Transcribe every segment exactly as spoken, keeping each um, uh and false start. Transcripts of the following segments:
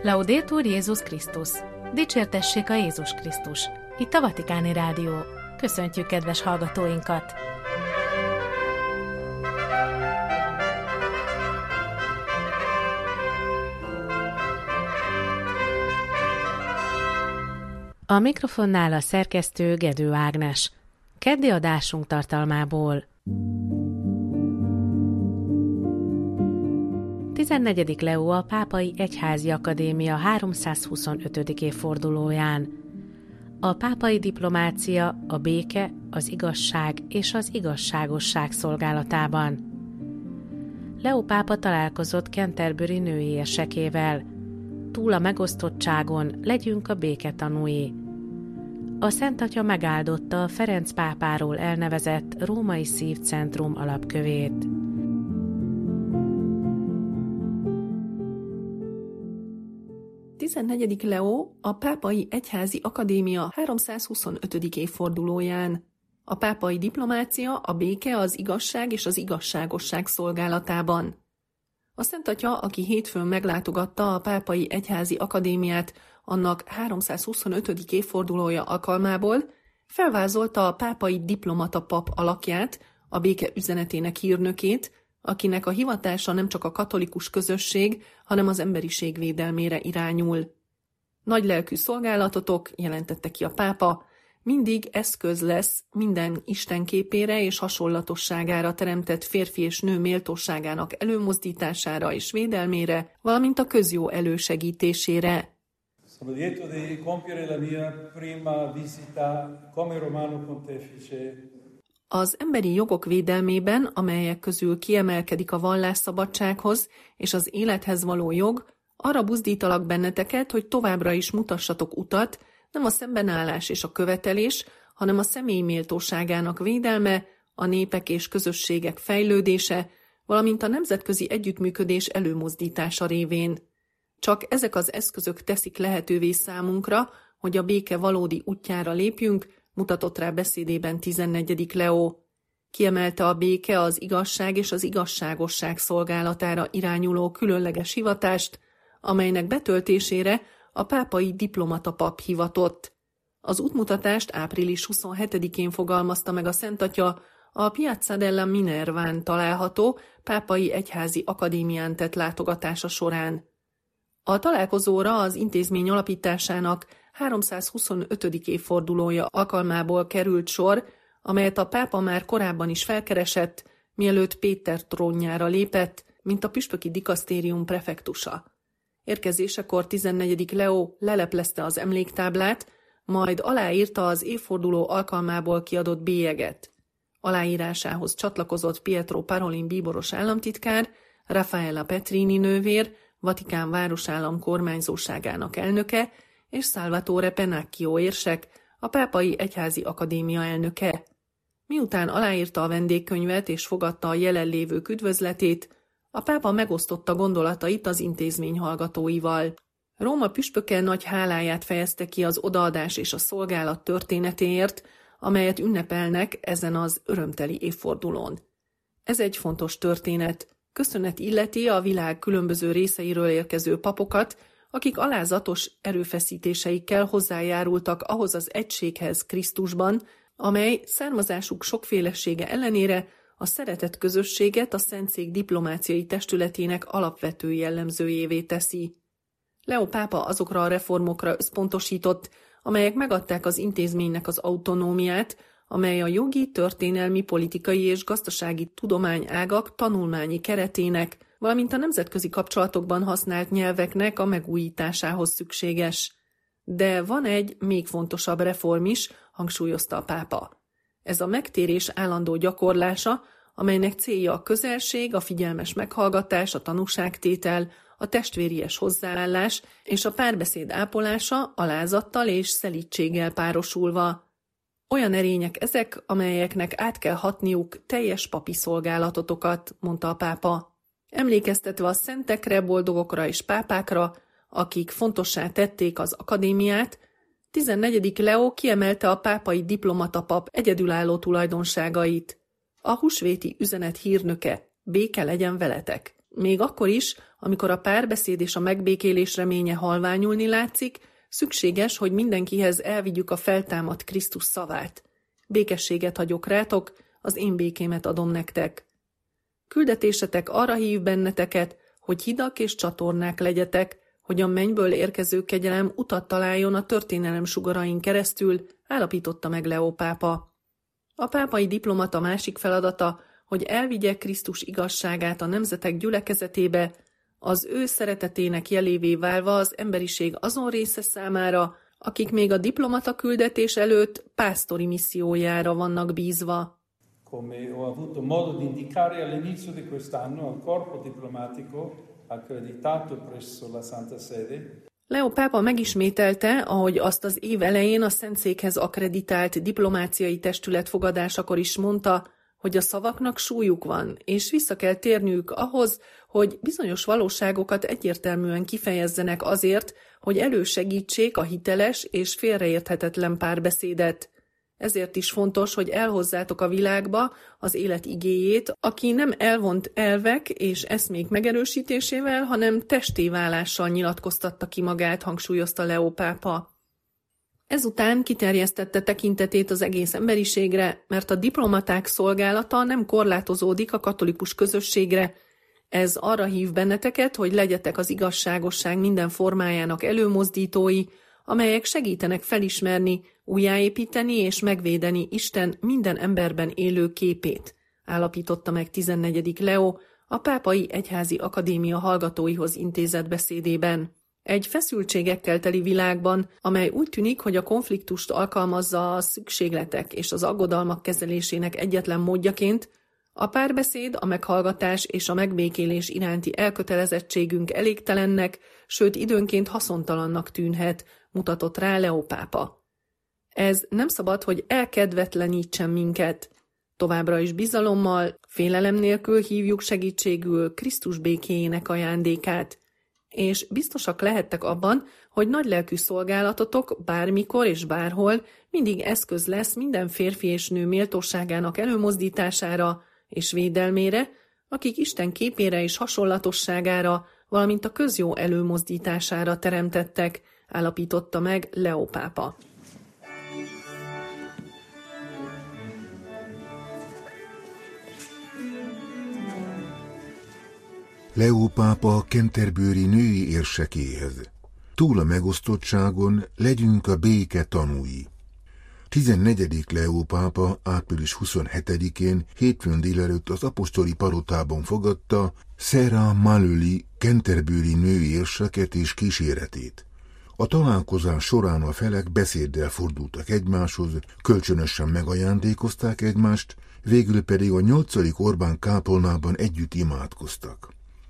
Laudetur Jézus Krisztus! Dicsértessék a Jézus Krisztus! Itt a Vatikáni Rádió. Köszöntjük kedves hallgatóinkat! A mikrofonnál a szerkesztő Gedő Ágnes. Keddi adásunk tartalmából. tizennegyedik Leó a Pápai Egyházi Akadémia háromszázhuszonötödik évfordulóján. A pápai diplomácia, a béke, az igazság és az igazságosság szolgálatában. Leó pápa találkozott Canterbury női érsekével. Túl a megosztottságon legyünk a béke tanúi. A Szent Atya megáldotta a Ferenc pápáról elnevezett Római Szívcentrum alapkövét. tizennegyedik Leó a Pápai Egyházi Akadémia háromszázhuszonötödik évfordulóján. A pápai diplomácia, a béke, az igazság és az igazságosság szolgálatában. A Szent Atya, aki hétfőn meglátogatta a Pápai Egyházi Akadémiát annak háromszázhuszonötödik évfordulója alkalmából, felvázolta a pápai diplomata pap alakját, a béke üzenetének hírnökét, akinek a hivatása nem csak a katolikus közösség, hanem az emberiség védelmére irányul. Nagy lelkű szolgálatotok, jelentette ki a pápa, mindig eszköz lesz minden Isten képére és hasonlatosságára teremtett férfi és nő méltóságának előmozdítására és védelmére, valamint a közjó elősegítésére. Sono lieto di compiere la mia prima visita come Romano Pontefice. Az emberi jogok védelmében, amelyek közül kiemelkedik a vallásszabadsághoz és az élethez való jog, arra buzdítalak benneteket, hogy továbbra is mutassatok utat, nem a szembenállás és a követelés, hanem a személy méltóságának védelme, a népek és közösségek fejlődése, valamint a nemzetközi együttműködés előmozdítása révén. Csak ezek az eszközök teszik lehetővé számunkra, hogy a béke valódi útjára lépjünk, mutatott rá beszédében tizennegyedik Leó. Kiemelte a béke, az igazság és az igazságosság szolgálatára irányuló különleges hivatást, amelynek betöltésére a pápai diplomata pap hivatott. Az útmutatást április huszonhetedikén fogalmazta meg a Szent Atya a Piazza della Minerván található Pápai Egyházi Akadémián tett látogatása során. A találkozóra az intézmény alapításának háromszázhuszonötödik évfordulója alkalmából került sor, amelyet a pápa már korábban is felkeresett, mielőtt Péter trónjára lépett, mint a püspöki dikasztérium prefektusa. Érkezésekor tizennegyedik Leó leleplezte az emléktáblát, majd aláírta az évforduló alkalmából kiadott bélyeget. Aláírásához csatlakozott Pietro Parolin bíboros államtitkár, Raffaella Petrini nővér, Vatikán városállam kormányzóságának elnöke, és Salvatore Pennacchio érsek, a Pápai Egyházi Akadémia elnöke. Miután aláírta a vendégkönyvet és fogadta a jelenlévők üdvözletét, a pápa megosztotta gondolatait az intézmény hallgatóival. Róma püspöke nagy háláját fejezte ki az odaadás és a szolgálat történetéért, amelyet ünnepelnek ezen az örömteli évfordulón. Ez egy fontos történet. Köszönet illeti a világ különböző részeiről érkező papokat, akik alázatos erőfeszítéseikkel hozzájárultak ahhoz az egységhez Krisztusban, amely származásuk sokfélesége ellenére a szeretet közösséget a Szentszék diplomáciai testületének alapvető jellemzőjévé teszi. Leó pápa azokra a reformokra összpontosított, amelyek megadták az intézménynek az autonómiát, amely a jogi, történelmi, politikai és gazdasági tudományágak tanulmányi keretének, valamint a nemzetközi kapcsolatokban használt nyelveknek a megújításához szükséges. De van egy még fontosabb reform is, hangsúlyozta a pápa. Ez a megtérés állandó gyakorlása, amelynek célja a közelség, a figyelmes meghallgatás, a tanúságtétel, a testvéries hozzáállás és a párbeszéd ápolása alázattal és szelídséggel párosulva. Olyan erények ezek, amelyeknek át kell hatniuk teljes papi szolgálatotokat, mondta a pápa. Emlékeztetve a szentekre, boldogokra és pápákra, akik fontossá tették az akadémiát, tizennegyedik Leó kiemelte a pápai diplomata pap egyedülálló tulajdonságait. A húsvéti üzenet hírnöke, béke legyen veletek, Még akkor is, amikor a párbeszéd és a megbékélés reménye halványulni látszik, szükséges, hogy mindenkihez elvigyük a feltámadt Krisztus szavát. Békességet hagyok rátok, az én békémet adom nektek. Küldetésetek arra hív benneteket, hogy hidak és csatornák legyetek, hogy a mennyből érkező kegyelem utat találjon a történelem sugarain keresztül, állapította meg Leó pápa. A pápai diplomata másik feladata, hogy elvigye Krisztus igazságát a nemzetek gyülekezetébe, az ő szeretetének jelévé válva az emberiség azon része számára, akik még a diplomata küldetés előtt pásztori missziójára vannak bízva. Come ho avuto modo di indicare all'inizio di quest'anno al corpo diplomatico accreditato presso la Santa Sede. Leó pápa megismételte, ahogy azt az év elején a Szentszékhez akkreditált diplomáciai testület fogadásakor is mondta, hogy a szavaknak súlyuk van, és vissza kell térniük ahhoz, hogy bizonyos valóságokat egyértelműen kifejezzenek azért, hogy elősegítsék a hiteles és félreérthetetlen párbeszédet. Ezért is fontos, hogy elhozzátok a világba az élet igéjét, aki nem elvont elvek és eszmék megerősítésével, hanem testé válással nyilatkoztatta ki magát, hangsúlyozta Leó pápa. Ezután kiterjesztette tekintetét az egész emberiségre, mert a diplomaták szolgálata nem korlátozódik a katolikus közösségre. Ez arra hív benneteket, hogy legyetek az igazságosság minden formájának előmozdítói, amelyek segítenek felismerni, újjáépíteni és megvédeni Isten minden emberben élő képét, állapította meg tizennegyedik Leó a Pápai Egyházi Akadémia hallgatóihoz intézett beszédében. Egy feszültségekkel teli világban, amely úgy tűnik, hogy a konfliktust alkalmazza a szükségletek és az aggodalmak kezelésének egyetlen módjaként, a párbeszéd, a meghallgatás és a megbékélés iránti elkötelezettségünk elégtelennek, sőt időnként haszontalannak tűnhet, mutatott rá Leó pápa. Ez nem szabad, hogy elkedvetlenítsen minket. Továbbra is bizalommal, félelem nélkül hívjuk segítségül Krisztus békéjének ajándékát, és biztosak lehettek abban, hogy nagylelkű szolgálatotok bármikor és bárhol mindig eszköz lesz minden férfi és nő méltóságának előmozdítására és védelmére, akik Isten képére és hasonlatosságára, valamint a közjó előmozdítására teremtettek, állapította meg Leó pápa. Leó pápa Canterbury női érsekéhez. Túl a megosztottságon legyünk a béke tanúi. tizennegyedik Leó pápa április huszonhetedikén hétfőn délelőtt az apostoli palotában fogadta Sarah Mallory Canterbury női érseket és kíséretét. A találkozás során a felek beszéddel fordultak egymáshoz, kölcsönösen megajándékozták egymást, végül pedig a nyolcadik Orbán kápolnában együtt imádkoztak.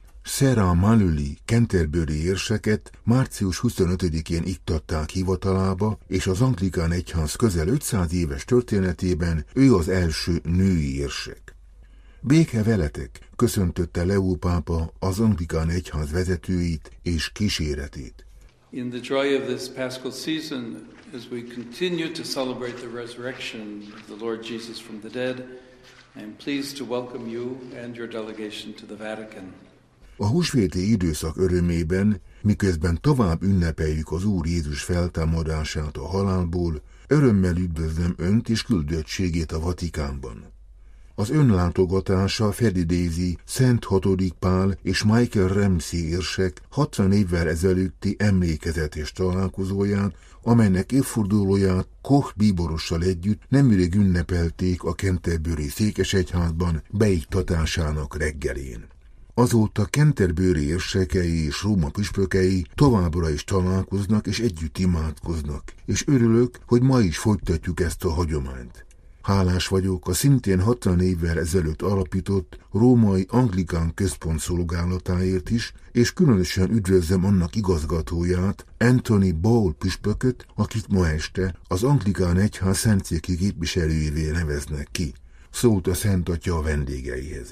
Sarah Mallory Canterbury érseket március huszonötödikén iktatták hivatalába, és az anglikán egyház közel ötszáz éves történetében ő az első női érsek. Béke veletek, köszöntötte Leó pápa az anglikán egyház vezetőit és kíséretét. In the joy of this Paschal season, as we continue to celebrate the resurrection of the Lord Jesus from the dead, I am pleased to welcome you and your delegation to the Vatican. A húsvéti időszak örömében, miközben tovább ünnepeljük az Úr Jézus feltámadását a halálból, örömmel üdvözlöm önt és küldöttségét a Vatikánban. Az önlátogatása Freddy Daisy, Szent hatodik Pál és Michael Ramsey érsek hatvan évvel ezelőtti emlékezetes találkozóján, amelynek évfordulóját Koch bíborossal együtt nemrég ünnepelték a Canterbury székesegyházban beiktatásának reggelén. Azóta Canterbury érsekei és Róma püspökei továbbra is találkoznak és együtt imádkoznak, és örülök, hogy ma is folytatjuk ezt a hagyományt. Hálás vagyok a szintén hatvan évvel ezelőtt alapított római anglikán központ szolgálatáért is, és különösen üdvözlöm annak igazgatóját, Anthony Ball püspököt, akit ma este az anglikán egyház szentszéki képviselőjévé neveznek ki, szólt a Szent Atya a vendégeihez.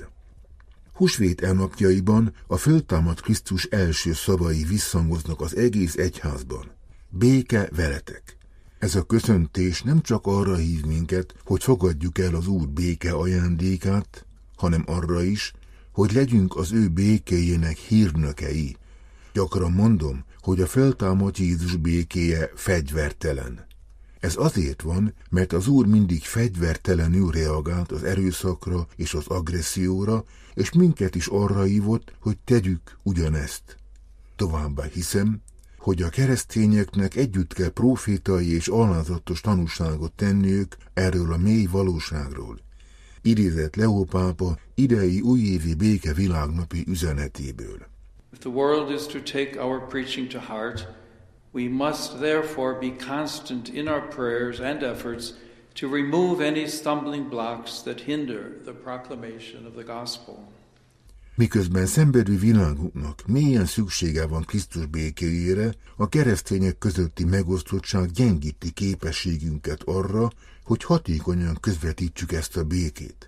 Húsvét elnapjaiban a föltámadt Krisztus első szavai visszhangoznak az egész egyházban. Béke veletek! Ez a köszöntés nem csak arra hív minket, hogy fogadjuk el az Úr béke ajándékát, hanem arra is, hogy legyünk az ő békéjének hírnökei. Gyakran mondom, hogy a feltámadt Jézus békéje fegyvertelen. Ez azért van, mert az Úr mindig fegyvertelenül reagált az erőszakra és az agresszióra, és minket is arra hívott, hogy tegyük ugyanezt. Továbbá hiszem, hogy a keresztényeknek együtt kell profétai és alázatos tanúságot tenniük erről a mély valóságról. Idézett Leó pápa idei újévi béke világnapi üzenetéből. If the world is to take our preaching to heart, we must therefore be constant in our prayers and efforts to remove any stumbling blocks that hinder the proclamation of the gospel. Miközben szenvedő világunknak mélyen szüksége van Krisztus békéjére, a keresztények közötti megosztottság gyengíti képességünket arra, hogy hatékonyan közvetítsük ezt a békét.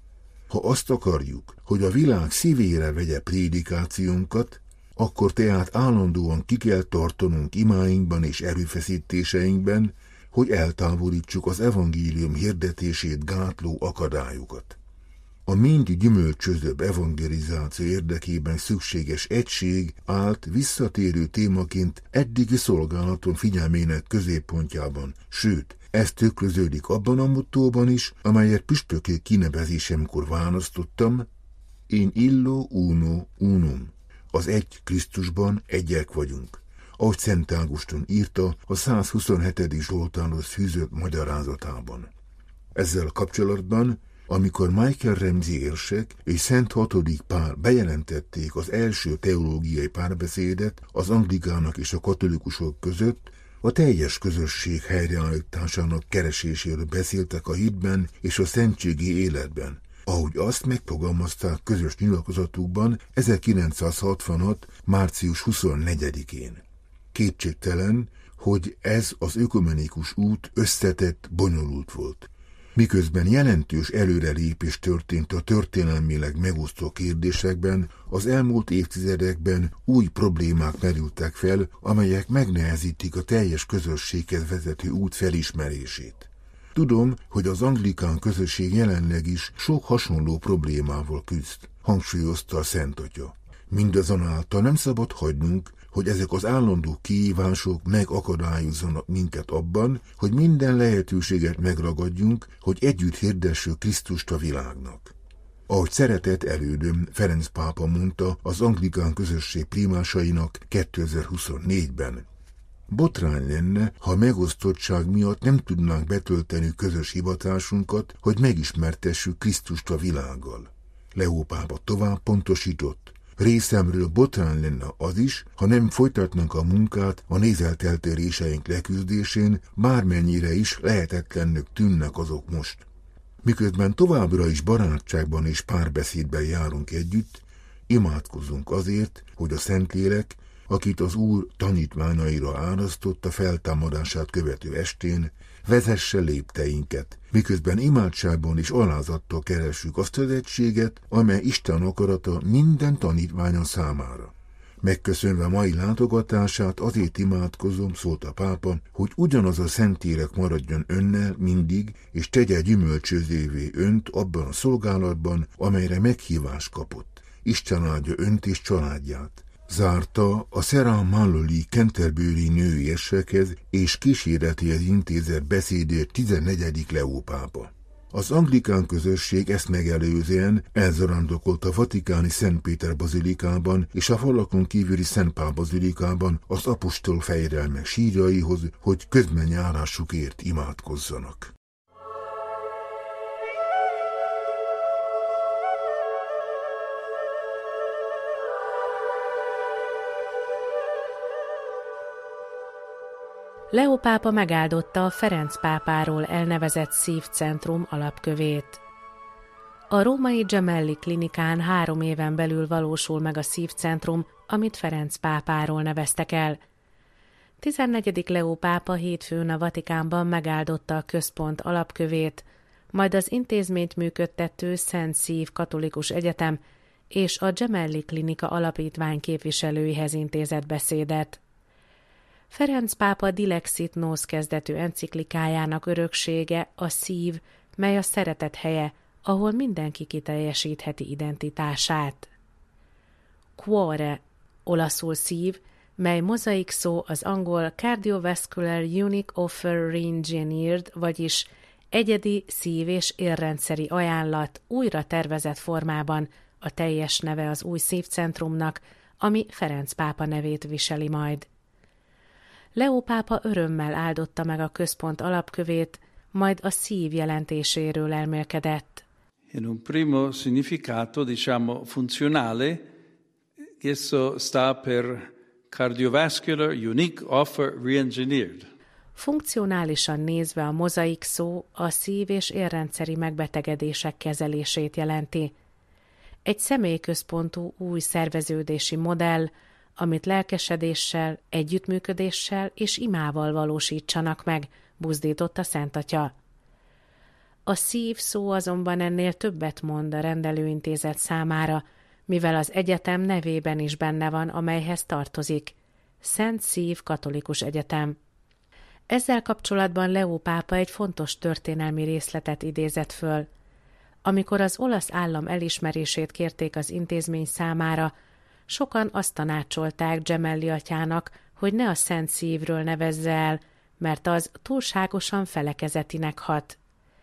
Ha azt akarjuk, hogy a világ szívére vegye prédikációnkat, akkor tehát állandóan ki kell tartanunk imáinkban és erőfeszítéseinkben, hogy eltávolítsuk az evangélium hirdetését gátló akadályokat. A mind gyümölcsözőbb evangelizáció érdekében szükséges egység állt visszatérő témaként eddigi szolgálaton figyelmének középpontjában, sőt, ez tükröződik abban a mottóban is, amelyet püspöki kinevezésemkor választottam: In illo uno unum. Az egy Krisztusban egyek vagyunk, ahogy Szent Ágoston írta a százhuszonhetedik Zsoltárhoz fűzött magyarázatában. Ezzel kapcsolatban, amikor Michael Ramsey érsek és Szent hatodik Pál bejelentették az első teológiai párbeszédet az anglikának és a katolikusok között, a teljes közösség helyreállításának kereséséről beszéltek a hitben és a szentségi életben, ahogy azt megfogalmazták közös nyilatkozatukban ezerkilencszázhatvanhat. március huszonnegyedikén. Kétségtelen, hogy ez az ökumenikus út összetett, bonyolult volt. Miközben jelentős előrelépés történt a történelmileg megosztó kérdésekben, az elmúlt évtizedekben új problémák merültek fel, amelyek megnehezítik a teljes közösséghez vezető út felismerését. Tudom, hogy az anglikán közösség jelenleg is sok hasonló problémával küzd, hangsúlyozta a Szent Atya. Mindazonáltal nem szabad hagynunk, hogy ezek az állandó kihívások megakadályozzanak minket abban, hogy minden lehetőséget megragadjunk, hogy együtt hirdessük Krisztust a világnak. Ahogy szeretett elődöm Ferenc pápa mondta az anglikán közösség primásainak kétezer-huszonnégyben. Botrány lenne, ha megosztottság miatt nem tudnánk betölteni közös hivatásunkat, hogy megismertessük Krisztust a világgal. Leó pápa tovább pontosított: részemről botrány lenne az is, ha nem folytatnánk a munkát a nézeteltéréseink leküzdésén, bármennyire is lehetetlennek tűnnek azok most. Miközben továbbra is barátságban és párbeszédben járunk együtt, imádkozzunk azért, hogy a Szentlélek, akit az Úr tanítványaira árasztott a feltámadását követő estén, vezesse lépteinket, miközben imádságban és alázattal keressük azt az egységet, amely Isten akarata minden tanítványa számára. Megköszönve mai látogatását azért imádkozom, szólt a pápa, hogy ugyanaz a Szentlélek maradjon önnel mindig, és tegye gyümölcsözévé önt abban a szolgálatban, amelyre meghívást kapott. Isten áldja önt és családját. Zárta a Sarah Mallory Canterbury női esekhez és kíséretéhez intézett beszédét tizennegyedik Leó pápa. Az anglikán közösség ezt megelőzően elzarándokolt a vatikáni Szent Péter bazilikában és a falakon kívüli Szent Pál bazilikában az apostol fejedelmek sírjaihoz, hogy közbenjárásukért imádkozzanak. Leó pápa megáldotta a Ferenc pápáról elnevezett szívcentrum alapkövét. A római Gemelli klinikán három éven belül valósul meg a szívcentrum, amit Ferenc pápáról neveztek el. tizennegyedik Leó pápa hétfőn a Vatikánban megáldotta a központ alapkövét, majd az intézményt működtető Szent Szív Katolikus Egyetem és a Gemelli Klinika alapítvány képviselőihez intézett beszédet. Ferenc pápa Dilexit Nos kezdetű enciklikájának öröksége a szív, mely a szeretet helye, ahol mindenki kiteljesítheti identitását. Cuore, olaszul szív, mely mozaik szó az angol Cardiovascular Unique Offer Reengineered, vagyis egyedi szív- és érrendszeri ajánlat újra tervezett formában a teljes neve az új szívcentrumnak, ami Ferenc pápa nevét viseli majd. Leó pápa örömmel áldotta meg a központ alapkövét, majd a szív jelentéséről elmélkedett. In un primo significato, diciamo, funzionale, esso sta per Cardiovascular Unique Offer Reengineered. Funkcionálisan nézve a mozaik szó a szív- és érrendszeri megbetegedések kezelését jelenti. Egy személyközpontú új szerveződési modell, amit lelkesedéssel, együttműködéssel és imával valósítsanak meg, buzdította Szent Atya. A szív szó azonban ennél többet mond a rendelőintézet számára, mivel az egyetem nevében is benne van, amelyhez tartozik. Szent Szív Katolikus Egyetem. Ezzel kapcsolatban Leó pápa egy fontos történelmi részletet idézett föl. Amikor az olasz állam elismerését kérték az intézmény számára, sokan azt tanácsolták Gemelli atyának, hogy ne a Szent Szívről nevezze el, mert az túlságosan felekezetinek hat.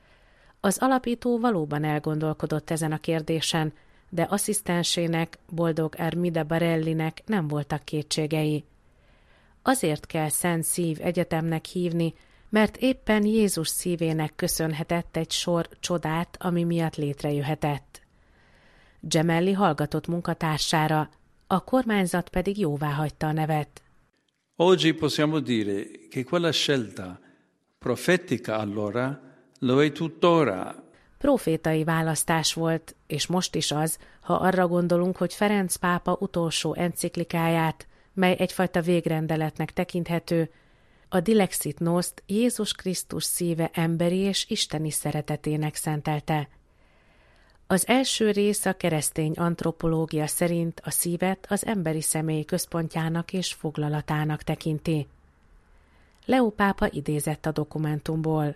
Az alapító valóban elgondolkodott ezen a kérdésen, de asszisztensének, Boldog Armida Barellinek nem voltak kétségei. Azért kell Szent Szív Egyetemnek hívni, mert éppen Jézus szívének köszönhetett egy sor csodát, ami miatt létrejöhetett. Gemelli hallgatott munkatársára, a kormányzat pedig jóváhagyta a nevet. Oggi possiamo dire che quella scelta profetica allora lo è tuttora. Profétai választás volt, és most is az, ha arra gondolunk, hogy Ferenc pápa utolsó enciklikáját, mely egyfajta végrendeletnek tekinthető, a Dilexit Nost Jézus Krisztus szíve emberi és isteni szeretetének szentelte. Az első rész a keresztény antropológia szerint a szívet az emberi személy központjának és foglalatának tekinti. Leó pápa idézett a dokumentumból.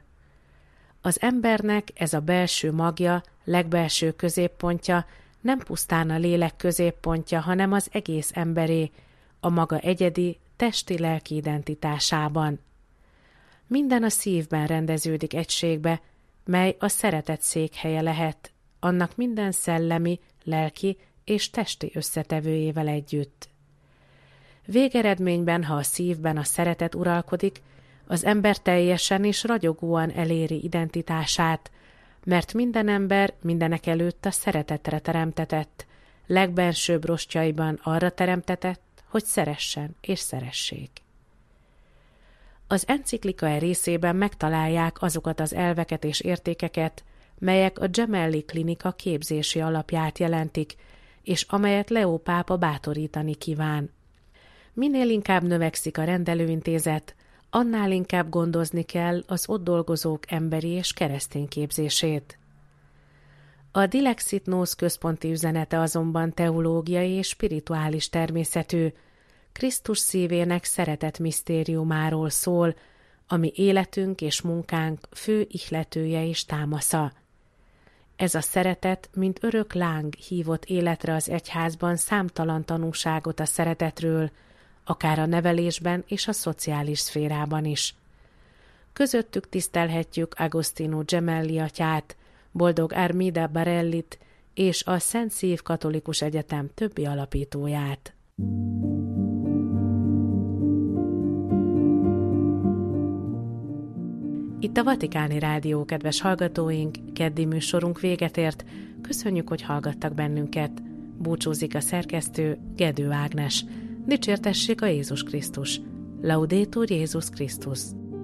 Az embernek ez a belső magja, legbelső középpontja nem pusztán a lélek középpontja, hanem az egész emberé, a maga egyedi, testi-lelki identitásában. Minden a szívben rendeződik egységbe, mely a szeretet székhelye lehet, annak minden szellemi, lelki és testi összetevőjével együtt. Végeredményben, ha a szívben a szeretet uralkodik, az ember teljesen és ragyogóan eléri identitását, mert minden ember mindenek előtt a szeretetre teremtetett, legbensőbb rostjaiban arra teremtetett, hogy szeressen és szeressék. Az enciklika e részében megtalálják azokat az elveket és értékeket, melyek a Gemelli Klinika képzési alapját jelentik, és amelyet Leó pápa bátorítani kíván. Minél inkább növekszik a rendelőintézet, annál inkább gondozni kell az ott dolgozók emberi és keresztény képzését. A Dilexit Nos központi üzenete azonban teológiai és spirituális természetű, Krisztus szívének szeretet misztériumáról szól, ami életünk és munkánk fő ihletője és támasza. Ez a szeretet, mint örök láng hívott életre az egyházban számtalan tanúságot a szeretetről, akár a nevelésben és a szociális szférában is. Közöttük tisztelhetjük Agostino Gemelli atyát, Boldog Armida Barellit és a Szent Szív Katolikus Egyetem többi alapítóját. Itt a Vatikáni Rádió, kedves hallgatóink, keddi műsorunk véget ért. Köszönjük, hogy hallgattak bennünket. Búcsúzik a szerkesztő, Gedő Ágnes. Dicsértessék a Jézus Krisztus. Laudetur Jézus Krisztus.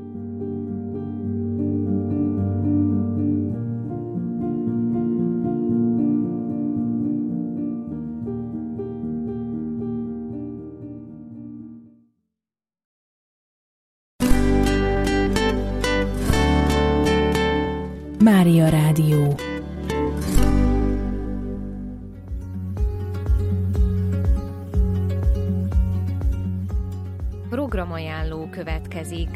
Mária Rádió. Programajánló következik.